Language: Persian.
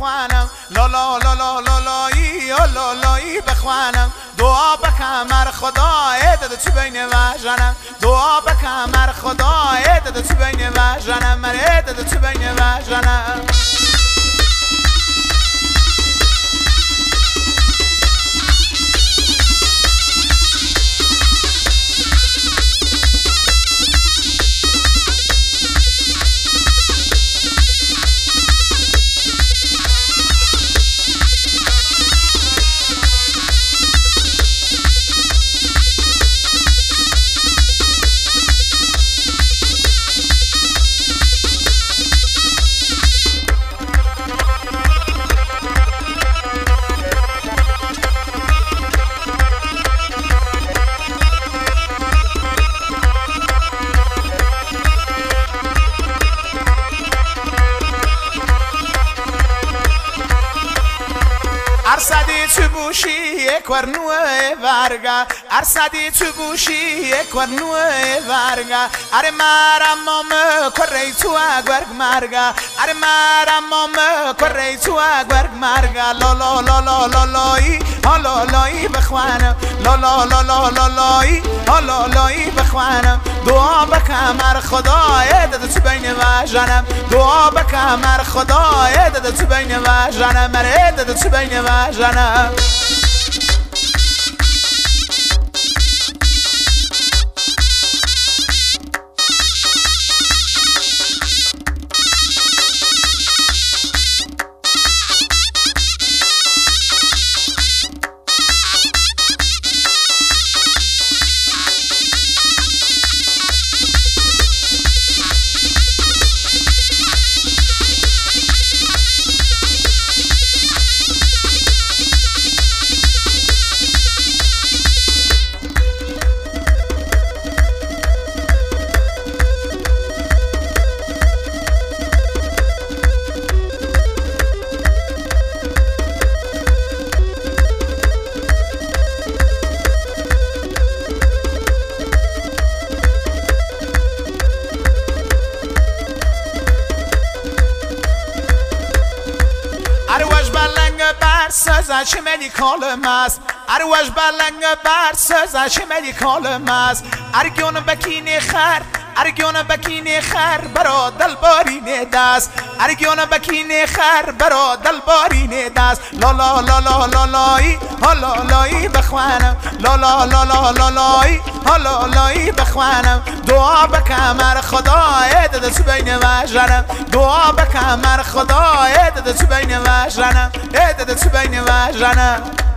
بخوانم لا لا لا لا لا لایی لا لایی بخوانم دعا بکن مر خدا داده تو بین وجنم دعا بکن مر خدا داده تو بین وجنم مر داده تو بین وجنم ارسدی تو بوشی یک ورنوه ورگا ارسدی تو بوشی یک ورنوه ورگا اره مرم مام کره تو اگورگ مرگا اره مرم مام کره تو اگورگ مرگا لا لا لا لا لا لایی لا لایی بخوانم لا لا لا لا لا لایی لا لایی بخوانم دعا بکن مر خدا داده تو بین وجنم دعا بکن مر خدا داده تو بین وجنم مر داده تو بین وجنم اروش بلنگ بر سازش ملیکال ماست اروش بلنگ بر سازش ملیکال ماست ارگون بکینه خر ارگون بکینه خر برا دلبارینه دست ارگون بکینه خر برا دلبارینه دست لا لا لا لا لا لایی لا لایی بخوانم لا لا لا لا لا لایی لا لایی بخوانم دعا بکن مر خدا داده تو بین وجنم دعا بکن مر خدا داده تو بین وجنم داده تو بین وجنم